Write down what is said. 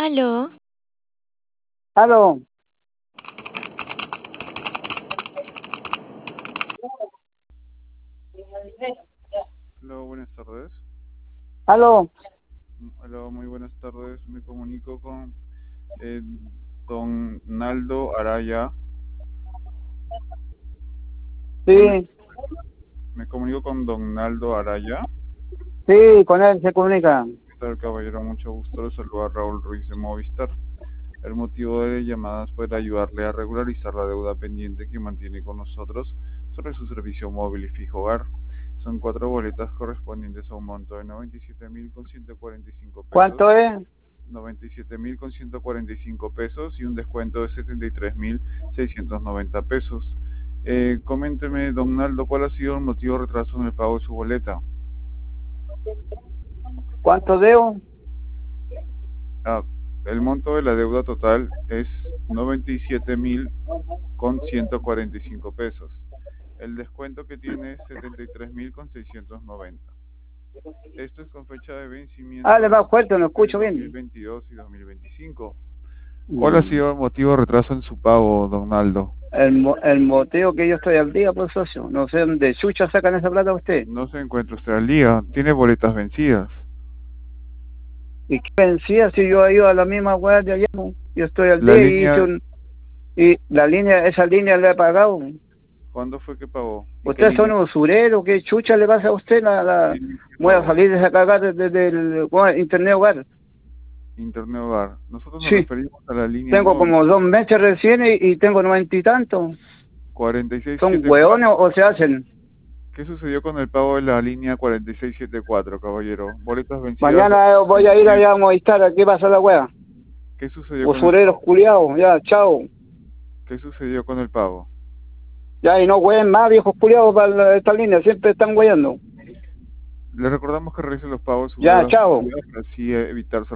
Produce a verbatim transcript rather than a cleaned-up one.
Aló, Aló, Hola, buenas tardes. aló, Hola, muy buenas tardes. Me comunico con eh, don Naldo Araya. Buenas, sí, me comunico con don Naldo Araya. sí, con él se comunica. ¿Qué tal, caballero? Mucho gusto. Le saluda Raúl Ruiz de Movistar. El motivo de llamadas fue de ayudarle a regularizar la deuda pendiente que mantiene con nosotros sobre su servicio móvil y fijo hogar. Son cuatro boletas correspondientes a un monto de noventa y siete mil con ciento cuarenta y cinco pesos. ¿Cuánto es? noventa y siete mil con ciento cuarenta y cinco pesos y un descuento de setenta y tres mil seiscientos noventa pesos. Eh, coménteme, don Naldo, ¿cuál ha sido el motivo de retraso en el pago de su boleta? ¿Cuánto debo? Ah, el monto de la deuda total es noventa y siete mil con ciento cuarenta y cinco pesos. El descuento que tiene es setenta y tres mil con seiscientos noventa. Esto es con fecha de Ah, le vencimiento va fuerte, no del escucho bien. dos mil veintidós y dos mil veinticinco. ¿Cuál ha Mm. sido el motivo de retraso en su pago, don Naldo? El, mo- el motivo que yo estoy al día, pues, socio. No sé dónde chucha sacan esa plata usted. No se encuentra usted al día, tiene boletas vencidas. ¿Y qué vencía si yo he ido a la misma weá de allá? Po? Yo estoy al La día y hice línea, un... Y la línea, esa línea la he pagado. ¿cuándo fue que pagó? ¿Y qué Ustedes son línea, usureros, ¿qué chucha le pasa a usted? La, qué la... línea que Voy a pagó? salir de esa cagada desde el bueno, internet hogar. Internet Hogar. Nosotros nos Sí, referimos a la línea tengo móvil como dos meses recién y, y tengo noventa y tantos. cuarenta y seis ¿Son setenta y hueones cuatro. o, o se hacen? ¿Qué sucedió con el pago de la línea cuarenta y seis setenta y cuatro, caballero? Boletas vencidas. Mañana eh, voy a ir allá a Movistar, ¿qué pasa la wea? ¿Qué sucedió con el Usureros pago? culiados, ya, chao. ¿Qué sucedió con el pago? Ya, y no ween más viejos culiados para la- esta línea, siempre están weyando. Le recordamos que realice los pagos de sus Ya, deudas chao. vencidas para así evitar